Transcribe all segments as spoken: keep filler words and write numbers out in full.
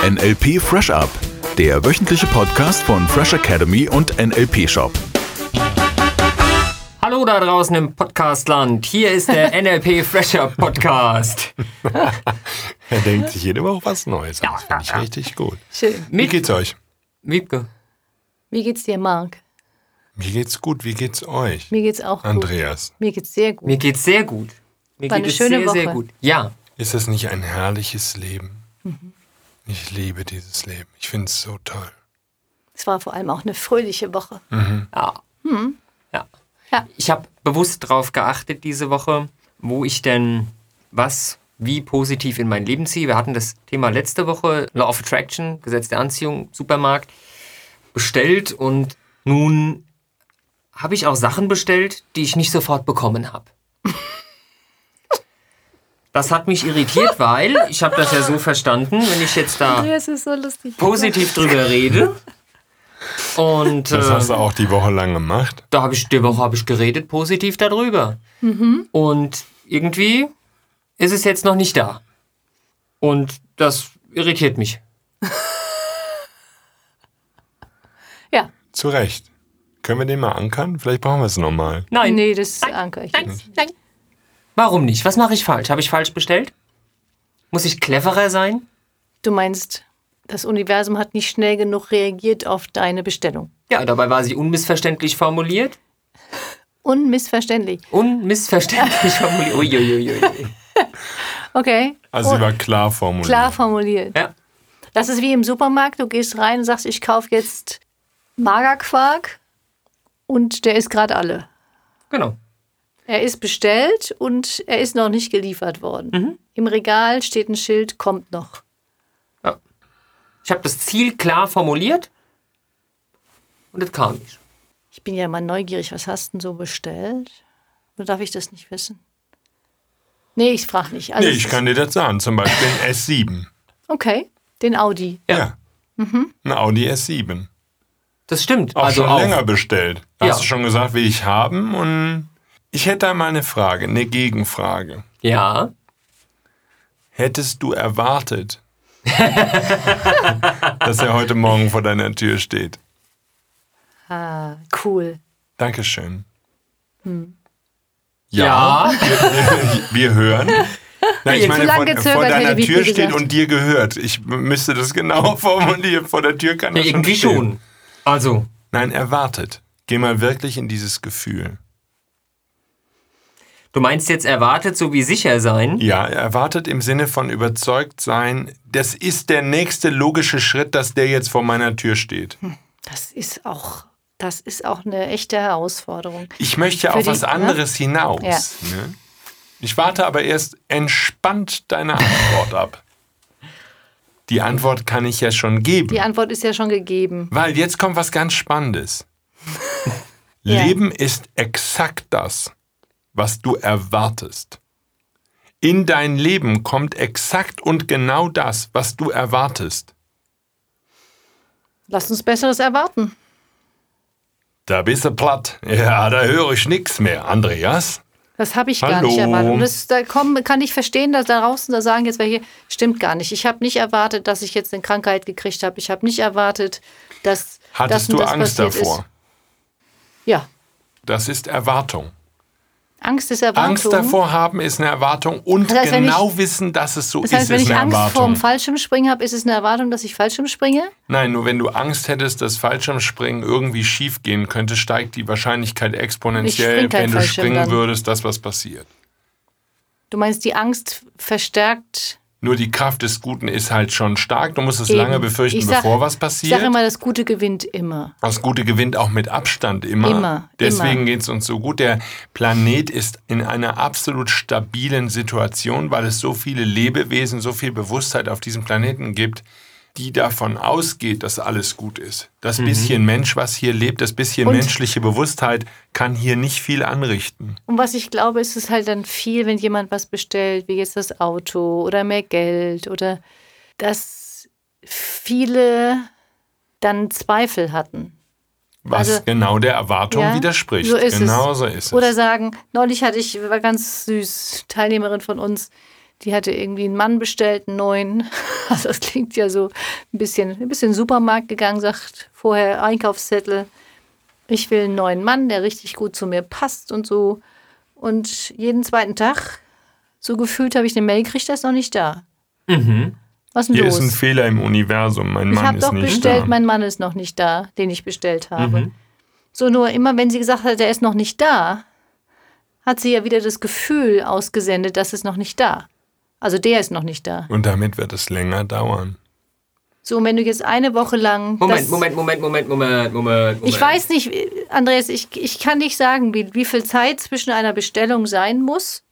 N L P Fresh Up, der wöchentliche Podcast von Fresh Academy und N L P Shop. Hallo da draußen im Podcastland, hier ist der N L P Fresh Up Podcast. Er denkt sich jede Woche was Neues. Ja, Das finde ich ja, ja. richtig gut. Schön. Wie geht's euch? Wiebke. Wie geht's dir, Marc? Mir geht's gut. Wie geht's euch? Mir geht's auch gut. Andreas. Mir geht's sehr gut. Mir geht's sehr gut. Mir War geht eine es schöne sehr, Woche. sehr gut. Ja. Ist das nicht ein herrliches Leben? Mhm. Ich liebe dieses Leben. Ich finde es so toll. Es war vor allem auch eine fröhliche Woche. Ja. Mhm. ja. Ja. Ich habe bewusst darauf geachtet diese Woche, wo ich denn was wie positiv in mein Leben ziehe. Wir hatten das Thema letzte Woche, Law of Attraction, Gesetz der Anziehung, Supermarkt, bestellt. Und nun habe ich auch Sachen bestellt, die ich nicht sofort bekommen habe. Das hat mich irritiert, weil ich habe das ja so verstanden, wenn ich jetzt da Das ist so lustig. positiv drüber rede. Und Das äh, hast du auch die Woche lang gemacht. da habe ich die Woche habe ich geredet positiv darüber. Und irgendwie ist es jetzt noch nicht da. Und das irritiert mich. Ja. Zu Recht. Können wir den mal ankern? Vielleicht brauchen wir es nochmal. Nein. Nee, das ankere ich jetzt. Nein. Warum nicht? Was mache ich falsch? Habe ich falsch bestellt? Muss ich cleverer sein? Du meinst, das Universum hat nicht schnell genug reagiert auf deine Bestellung. Ja, dabei war sie unmissverständlich formuliert. Unmissverständlich. Unmissverständlich formuliert. Uiuiui. Okay. Also sie war klar formuliert. Klar formuliert. Ja. Das ist wie im Supermarkt. Du gehst rein und sagst, ich kaufe jetzt Magerquark und der ist gerade alle. Genau. Er ist bestellt und er ist noch nicht geliefert worden. Im Regal steht ein Schild, kommt noch. Ja. Ich habe das Ziel klar formuliert und es kam nicht. Ich bin ja mal neugierig, was hast du denn so bestellt? Oder darf ich das nicht wissen? Nee, ich frage nicht. Also Nee, es ich ist- kann dir das sagen. Zum Beispiel ein S sieben. Okay, den Audi. Ja. Ein Audi S sieben. Das stimmt. Auch also schon auch. länger bestellt. Da Ja. hast du schon gesagt, will ich haben. Und ich hätte da mal eine Frage, eine Gegenfrage. Ja. Hättest du erwartet, dass er heute Morgen vor deiner Tür steht? Ah, cool. Dankeschön. Ja. wir, wir hören. Na, ich Zu meine, lang vor, gezögert, vor deiner hätte Wiebke Tür steht gesagt. und dir gehört. Ich müsste das genau formulieren. Vor der Tür kann Ja, er schon irgendwie stehen. schon. Also, Nein, erwartet. Geh mal wirklich in dieses Gefühl. du meinst jetzt erwartet, so wie sicher sein? Ja, erwartet im Sinne von überzeugt sein, das ist der nächste logische Schritt, dass der jetzt vor meiner Tür steht. Das ist auch, das ist auch eine echte Herausforderung. Ich möchte ja Für auf die- was anderes hinaus. Ja. Ne? Ich warte aber erst entspannt deine Antwort ab. Die Antwort kann ich ja schon geben. Die Antwort ist ja schon gegeben. Weil jetzt kommt was ganz Spannendes. Ja. Leben ist exakt das, was du erwartest. In dein Leben kommt exakt und genau das, was du erwartest. Lass uns Besseres erwarten. Da bist du platt. Ja, da höre ich nichts mehr. Andreas? Das habe ich gar Hallo. nicht erwartet. Und das, da kommen, kann ich verstehen, dass da draußen da sagen jetzt welche, stimmt gar nicht. Ich habe nicht erwartet, dass ich jetzt eine Krankheit gekriegt habe. Ich habe nicht erwartet, dass das Hattest und du das Angst passiert davor? Ist. Ja, Das ist Erwartung. Angst ist Erwartung. Angst davor haben ist eine Erwartung und Das heißt, wenn genau ich- wissen, dass es so Das heißt, ist, wenn ist ich eine Angst vor Erwartung. dem Fallschirmspringen habe, ist es eine Erwartung, dass ich Fallschirm springe? Nein, nur wenn du Angst hättest, dass Fallschirmspringen irgendwie schief gehen könnte, steigt die Wahrscheinlichkeit Ich exponentiell, spring kein wenn du Fallschirm springen dann. würdest, dass was passiert. Du meinst, die Angst verstärkt. Nur die Kraft des Guten ist halt schon stark. Du musst es Eben. lange befürchten, Ich sag- bevor was Ich passiert. sage immer, das Gute gewinnt immer. Das Gute gewinnt auch mit Abstand immer. Immer, Deswegen immer. geht es uns so gut. Der Planet ist in einer absolut stabilen Situation, weil es so viele Lebewesen, so viel Bewusstheit auf diesem Planeten gibt, die davon ausgeht, dass alles gut ist. Das bisschen Mensch, was hier lebt, das bisschen Und- menschliche Bewusstheit kann hier nicht viel anrichten. Und was ich glaube, ist es halt dann viel, wenn jemand was bestellt, wie jetzt das Auto oder mehr Geld oder dass viele dann Zweifel hatten. Was Also- genau der Erwartung Ja, widerspricht. so ist genau es. so ist es. Oder sagen, neulich hatte ich, war ganz süß, Teilnehmerin von uns, die hatte irgendwie einen Mann bestellt, einen neuen. Also das klingt ja so ein bisschen, ein bisschen in den Supermarkt gegangen, sagt vorher Einkaufszettel. Ich will einen neuen Mann, der richtig gut zu mir passt und so. Und jeden zweiten Tag, so gefühlt, habe ich eine Mail gekriegt, der ist noch nicht da. Mhm. Was ist denn Hier los? ist ein Fehler im Universum. Mein ich Mann habe ist doch nicht bestellt, da. mein Mann ist noch nicht da, den ich bestellt habe. Mhm. So, nur immer, wenn sie gesagt hat, der ist noch nicht da, hat sie ja wieder das Gefühl ausgesendet, dass es noch nicht da. Also der ist noch nicht da. Und damit wird es länger dauern. So, und wenn du jetzt eine Woche lang... Moment, das, Moment, Moment, Moment, Moment, Moment, Moment. Ich weiß nicht, Andreas, ich, ich kann nicht sagen, wie, wie viel Zeit zwischen einer Bestellung sein muss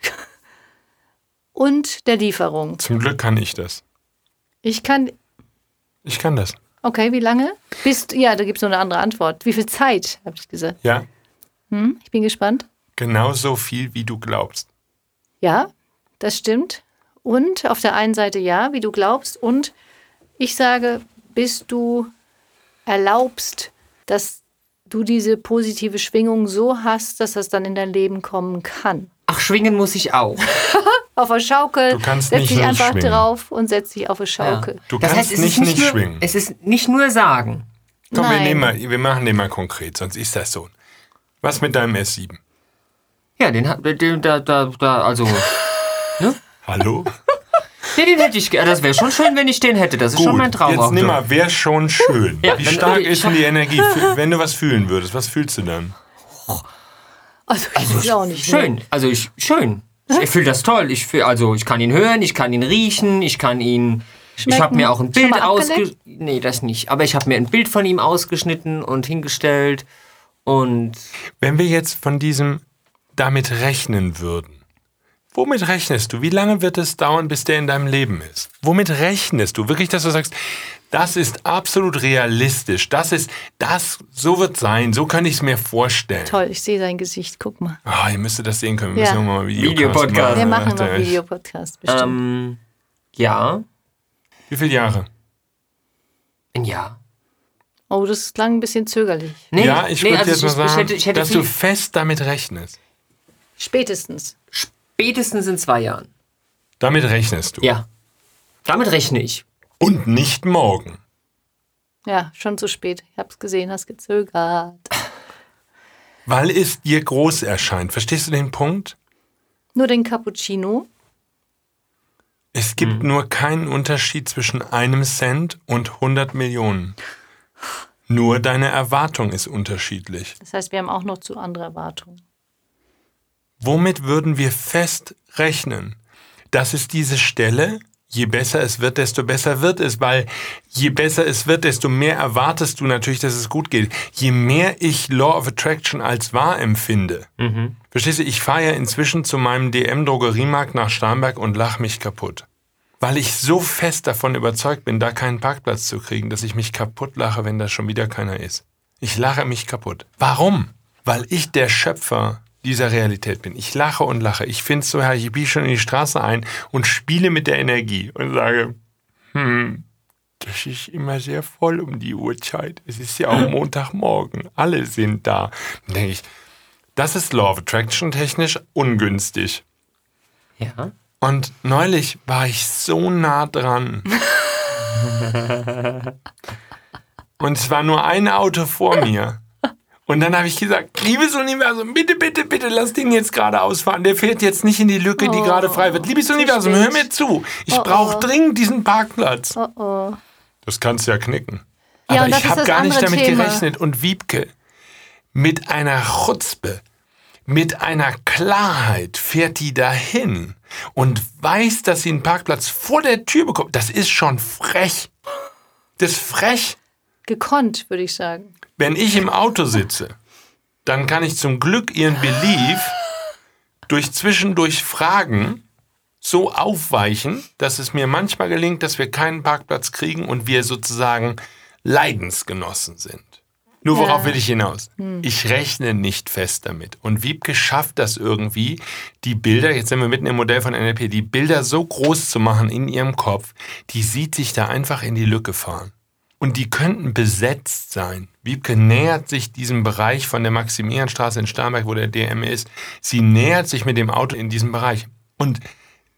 und der Lieferung. Zum Glück kann ich das. Ich kann... Ich kann das. Okay, wie lange? Bist, ja, da gibt es noch eine andere Antwort. Wie viel Zeit, habe ich gesagt. Ja, Hm, ich bin gespannt. genauso viel, wie du glaubst. Ja, das stimmt. Und auf der einen Seite ja, wie du glaubst. Und ich sage, bis du erlaubst, dass du diese positive Schwingung so hast, dass das dann in dein Leben kommen kann. Ach, schwingen muss ich auch. Auf der Schaukel, Du kannst setz nicht dich nicht einfach schwingen. drauf und setz dich auf die Schaukel. Du Das kannst heißt, es nicht ist nicht nur, schwingen. Es ist nicht nur sagen. Komm, wir, Nein. nehmen mal, wir machen den mal konkret, sonst ist das so. Was mit deinem S sieben? Ja, den hat, den, da, da, da, also, Hallo? nee, den hätte ich, ge- das wäre schon schön, wenn ich den hätte. Das ist schon mein Traum. jetzt auch nimm so. mal, wäre schon schön. Ja, Wie wenn- stark ich ist denn die Energie, für, wenn du was fühlen würdest? Was fühlst du dann? Also, ich weiß auch nicht. Schön, Ne? also ich, schön. Ich fühle das toll. Ich fühl, also ich kann ihn hören, ich kann ihn riechen, ich kann ihn. Ich habe Schmecken. mir auch ein Schon Bild mal ausgeschnitten. abgeleckt? Nee, das nicht. Aber ich habe mir ein Bild von ihm ausgeschnitten und hingestellt. Und Wenn wir jetzt von diesem damit rechnen würden, womit rechnest du? Wie lange wird es dauern, bis der in deinem Leben ist? Womit rechnest du? Wirklich, dass du sagst, das ist absolut realistisch. Das ist, das, so wird sein. So kann ich es mir vorstellen. Toll, ich sehe sein Gesicht. Guck mal. Ah, ihr müsstet das sehen können. Wir Ja. müssen nochmal Videopodcast Videopodcast. Wir machen. machen noch Dachte ich. Videopodcast bestimmt. ähm, ja, Wie viele Jahre? ein Jahr. Oh, das klang ein bisschen zögerlich. Nee, ja, ich nee, würde also jetzt mal ich, sagen, ich hätte, ich hätte dass viel, du fest damit rechnest. Spätestens. spätestens in zwei Jahren. Damit rechnest du. Ja, damit rechne ich. Und nicht morgen. Ja, schon zu spät. Ich hab's gesehen, hast gezögert. Weil es dir groß erscheint. Verstehst du den Punkt? Nur den Cappuccino. Es gibt nur keinen Unterschied zwischen einem Cent und hundert Millionen. Nur deine Erwartung ist unterschiedlich. Das heißt, wir haben auch noch zu andere Erwartungen. Womit würden wir fest rechnen? Das ist diese Stelle, je besser es wird, desto besser wird es, weil je besser es wird, desto mehr erwartest du natürlich, dass es gut geht. Je mehr ich Law of Attraction als wahr empfinde, Mhm. verstehst du, ich fahre ja inzwischen zu meinem D M-Drogeriemarkt nach Starnberg und lach mich kaputt. Weil ich so fest davon überzeugt bin, da keinen Parkplatz zu kriegen, dass ich mich kaputt lache, wenn da schon wieder keiner ist. Ich lache mich kaputt. Warum? Weil ich der Schöpfer dieser Realität bin. Ich lache und lache. Ich finde es so herrlich. Ich biege schon in die Straße ein und spiele mit der Energie und sage, hm, das ist immer sehr voll um die Uhrzeit. Es ist ja auch Montagmorgen. Alle sind da. Dann denke ich, das ist Law of Attraction technisch ungünstig. Ja. Und neulich war ich so nah dran. Und es war nur ein Auto vor mir. Und dann habe ich gesagt, liebes Universum, bitte, bitte, bitte, lass den jetzt geradeaus fahren. Der fährt jetzt nicht in die Lücke, die Oh, gerade frei wird. Liebes zu Universum, spät. hör mir zu. Ich Oh, brauche oh. dringend diesen Parkplatz. Oh oh. Das kannst du ja knicken. Ja, Aber und das ich ist habe das gar nicht andere damit Thema. gerechnet. Und Wiebke, mit einer Chutzpe, mit einer Klarheit fährt die dahin und weiß, dass sie einen Parkplatz vor der Tür bekommt. Das ist schon frech. Das ist frech. Gekonnt, würde ich sagen. Wenn ich im Auto sitze, dann kann ich zum Glück ihren Belief durch zwischendurch Fragen so aufweichen, dass es mir manchmal gelingt, dass wir keinen Parkplatz kriegen und wir sozusagen Leidensgenossen sind. Nur worauf Ja. will ich hinaus? Ich rechne nicht fest damit. Und Wiebke schafft das irgendwie, die Bilder, jetzt sind wir mitten im Modell von N L P, die Bilder so groß zu machen in ihrem Kopf, die sieht sich da einfach in die Lücke fahren. Und die könnten besetzt sein. Wiebke nähert sich diesem Bereich von der Maximilianstraße in Starnberg, wo der D M ist. Sie nähert sich mit dem Auto in diesem Bereich. Und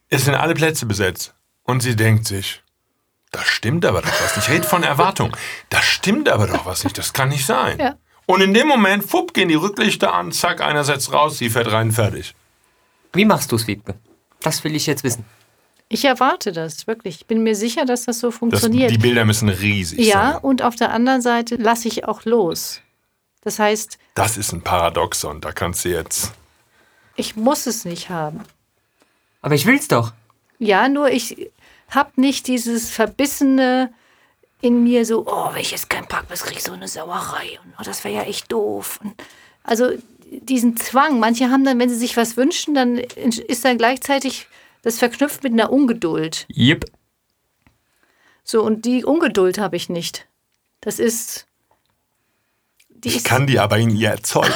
es sind alle Plätze besetzt. Und sie denkt sich, das stimmt aber doch was nicht. Ich rede von Erwartung. Das stimmt aber doch was nicht. Das kann nicht sein. Ja. Und in dem Moment, fupp, gehen die Rücklichter an, zack, einer setzt raus, sie fährt rein, fertig. Wie machst du es, Wiebke? Das will ich jetzt wissen. Ich erwarte das, wirklich. Ich bin mir sicher, dass das so Das, funktioniert. die Bilder müssen riesig ja, sein. und auf der anderen Seite lasse ich auch los. Das heißt, Das ist ein Paradoxon, da kannst du jetzt... ich muss es nicht haben. Aber ich will's doch. Ja, nur ich habe nicht dieses verbissene in mir so, oh, wenn ich jetzt keinen Parkplatz kriege, so eine Sauerei. Und oh, das wäre ja echt doof. Und also diesen Zwang. Manche haben dann, wenn sie sich was wünschen, dann ist dann gleichzeitig das verknüpft mit einer Ungeduld. Yep. So, und die Ungeduld habe ich nicht. Das ist... Die Ich ist, kann die aber in ihr erzeugen.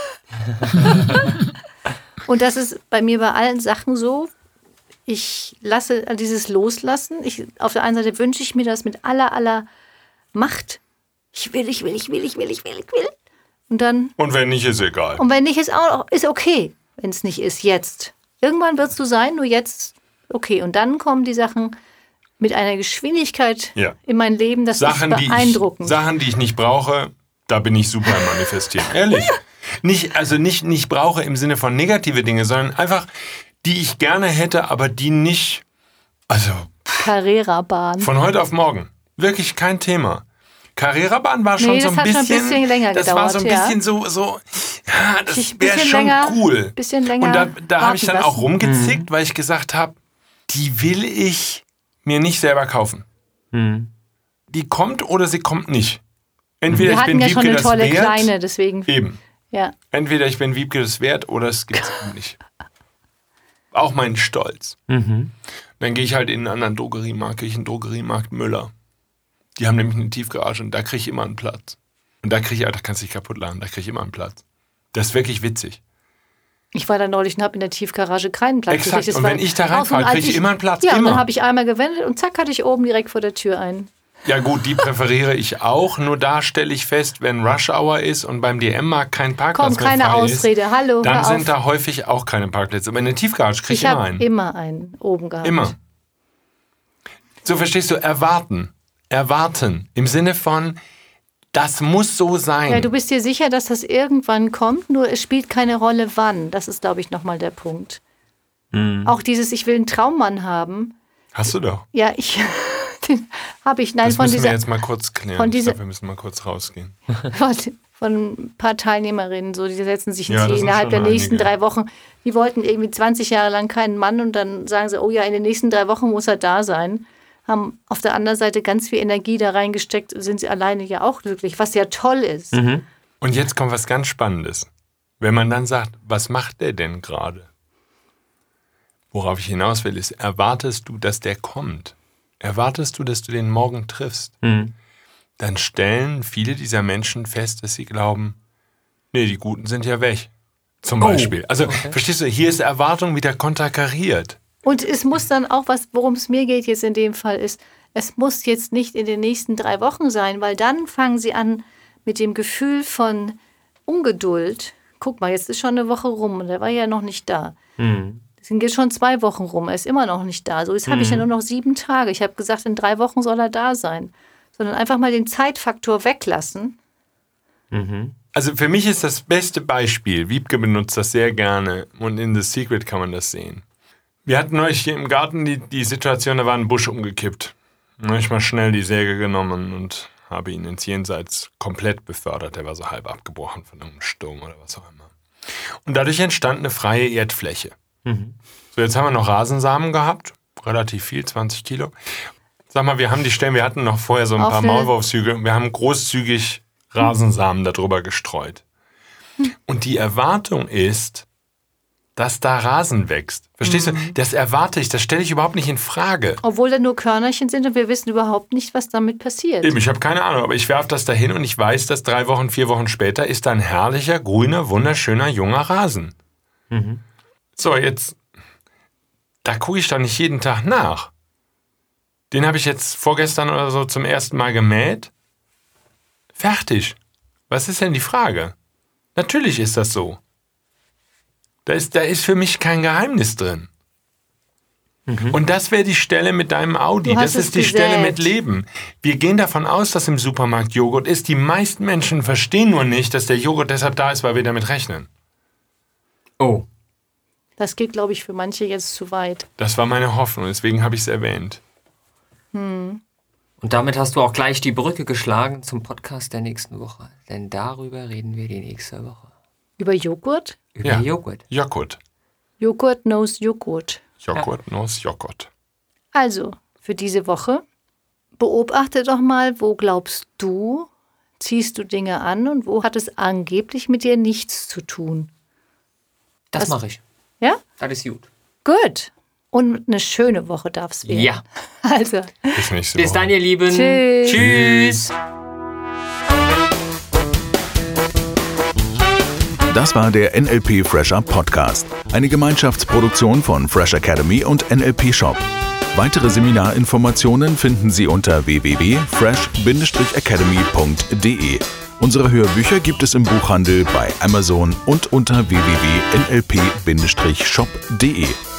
und das ist bei mir bei allen Sachen so. Ich lasse dieses Loslassen. Ich, auf der einen Seite wünsche ich mir das mit aller, aller Macht. Ich will, ich will, ich will, ich will, ich will, ich will. Und dann... Und wenn nicht, ist egal. Und wenn nicht, ist auch ist okay, wenn es nicht ist, jetzt. Irgendwann wird es so sein, nur jetzt okay. Und dann kommen die Sachen mit einer Geschwindigkeit Ja. in mein Leben, das Sachen, ist die beeindruckend. ich, Sachen, die ich nicht brauche, da bin ich super im Manifestieren. Ehrlich. Nicht, also nicht, nicht brauche im Sinne von negative Dinge, sondern einfach, die ich gerne hätte, aber die nicht, also Carrera-Bahn. von heute auf morgen. Wirklich kein Thema. Carrera-Bahn war schon Nee, so das ein hat bisschen, schon ein bisschen länger das war gedauert, so ein ja. bisschen so, so, ja, das Bisschen wäre schon länger- cool. bisschen länger Und da, da habe ich dann warten auch rumgezickt, weil ich gesagt habe, die will ich mir nicht selber kaufen. Hm. Die kommt oder sie kommt nicht. Entweder Wir ich hatten bin ja Wiebke schon eine das tolle wert, kleine, deswegen. eben. Ja. Entweder ich bin Wiebke das wert oder es gibt es nicht. Auch meinen Stolz. Mhm. Dann gehe ich halt in einen anderen Drogeriemarkt, gehe ich in den Drogeriemarkt Müller. Die haben nämlich eine Tiefgarage und da kriege ich immer einen Platz. Und da kriege ich, da kannst du dich kaputt laden, da kriege ich immer einen Platz. Das ist wirklich witzig. Ich war da neulich und habe in der Tiefgarage keinen Platz Exakt. gekriegt. Das Und war wenn ich da auch so ein reinfahre, kriege ich altes- immer einen Platz. Ja, und immer. dann habe ich einmal gewendet und zack, hatte ich oben direkt vor der Tür einen. Ja gut, die präferiere ich auch. Nur da stelle ich fest, wenn Rush Hour ist und beim D M-Markt kein Parkplatz Komm, mehr keine frei Ausrede. ist, Hallo, dann hör sind auf. da häufig auch keine Parkplätze. Aber in der Tiefgarage kriege ich, Ich immer habe einen. immer einen oben gehabt. Immer. So verstehst du, erwarten. Erwarten. Im Sinne von, das muss so sein. Ja, du bist dir sicher, dass das irgendwann kommt, nur es spielt keine Rolle, wann. Das ist, glaube ich, nochmal der Punkt. Mhm. Auch dieses, ich will einen Traummann haben. Hast du doch. Ja, ich, den habe ich, nein, Das von müssen wir dieser, jetzt mal kurz klären. von ich dieser- glaube, wir müssen mal kurz rausgehen. von, von ein paar Teilnehmerinnen, so, die setzen sich ins Ja, Ziel das sind innerhalb schon der nächsten einige. drei Wochen. Die wollten irgendwie zwanzig Jahre lang keinen Mann und dann sagen sie, oh ja, in den nächsten drei Wochen muss er da sein. Haben auf der anderen Seite ganz viel Energie da reingesteckt, sind sie alleine ja auch glücklich, was ja toll ist. Und jetzt kommt was ganz Spannendes. Wenn man dann sagt, was macht der denn gerade? Worauf ich hinaus will, ist, erwartest du, dass der kommt? Erwartest du, dass du den morgen triffst? Mhm. Dann stellen viele dieser Menschen fest, dass sie glauben, nee, die Guten sind ja weg. Zum Beispiel. Also, verstehst du, hier ist Erwartung wieder konterkariert. Und es muss dann auch was, worum es mir geht jetzt in dem Fall ist, es muss jetzt nicht in den nächsten drei Wochen sein, weil dann fangen sie an mit dem Gefühl von Ungeduld. Guck mal, jetzt ist schon eine Woche rum und er war ja noch nicht da. Mhm. Es sind jetzt schon zwei Wochen rum, er ist immer noch nicht da. So, jetzt habe ich ja nur noch sieben Tage. Ich habe gesagt, in drei Wochen soll er da sein. Sondern einfach mal den Zeitfaktor weglassen. Also für mich ist das beste Beispiel, Wiebke benutzt das sehr gerne und in The Secret kann man das sehen. Wir hatten neulich hier im Garten die, die Situation, da war ein Busch umgekippt. Dann habe ich mal schnell die Säge genommen und habe ihn ins Jenseits komplett befördert. Der war so halb abgebrochen von einem Sturm oder was auch immer. Und dadurch entstand eine freie Erdfläche. So, jetzt haben wir noch Rasensamen gehabt, relativ viel, zwanzig Kilo. Sag mal, wir haben die Stellen, wir hatten noch vorher so ein Auf paar eine- Maulwurfshügel und wir haben großzügig Rasensamen darüber gestreut. Und die Erwartung ist, dass da Rasen wächst. Verstehst du? Das erwarte ich, das stelle ich überhaupt nicht in Frage. Obwohl da nur Körnerchen sind und wir wissen überhaupt nicht, was damit passiert. Eben, ich habe keine Ahnung, aber ich werfe das dahin und ich weiß, dass drei Wochen, vier Wochen später ist da ein herrlicher, grüner, wunderschöner, junger Rasen. So, jetzt, da gucke ich doch nicht jeden Tag nach. Den habe ich jetzt vorgestern oder so zum ersten Mal gemäht. Fertig. Was ist denn die Frage? Natürlich ist das so. Da ist, da ist für mich kein Geheimnis drin. Mhm. Und das wäre die Stelle mit deinem Audi. Du hast Das es ist die gesät. Stelle mit Leben. Wir gehen davon aus, dass im Supermarkt Joghurt ist. Die meisten Menschen verstehen nur nicht, dass der Joghurt deshalb da ist, weil wir damit rechnen. Oh. Das geht, glaube ich, für manche jetzt zu weit. Das war meine Hoffnung, deswegen habe ich es erwähnt. Hm. Und damit hast du auch gleich die Brücke geschlagen zum Podcast der nächsten Woche. Denn darüber reden wir die nächste Woche. Über Joghurt? Über Ja. Joghurt. Joghurt. Joghurt knows Joghurt. Joghurt, ja. Nuss, Joghurt. Also, für diese Woche, beobachte doch mal, wo glaubst du, ziehst du Dinge an und wo hat es angeblich mit dir nichts zu tun. Das Was- mache ich. Ja? Das ist gut. Gut. Und eine schöne Woche darf es werden. Ja. Also, Bis nächste Bis Woche. dann, ihr Lieben. Tschüss. Tschüss. Das war der N L P Fresher Podcast, eine Gemeinschaftsproduktion von Fresh Academy und N L P Shop. Weitere Seminarinformationen finden Sie unter w w w punkt fresh academy punkt d e. Unsere Hörbücher gibt es im Buchhandel, bei Amazon und unter w w w punkt n l p shop punkt d e.